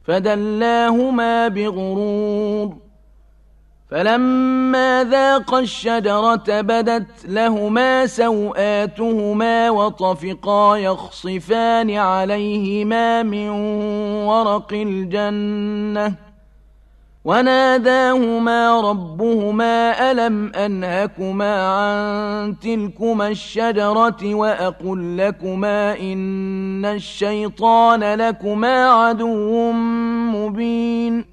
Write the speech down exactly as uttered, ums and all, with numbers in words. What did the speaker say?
فدلاهما بغرور فلما ذاقا الشجرة بدت لهما سوآتهما وطفقا يخصفان عليهما من ورق الجنة وناداهما ربهما ألم أنهكما عن تلكما الشجرة وأقل لكما إن الشيطان لكما عدو مبين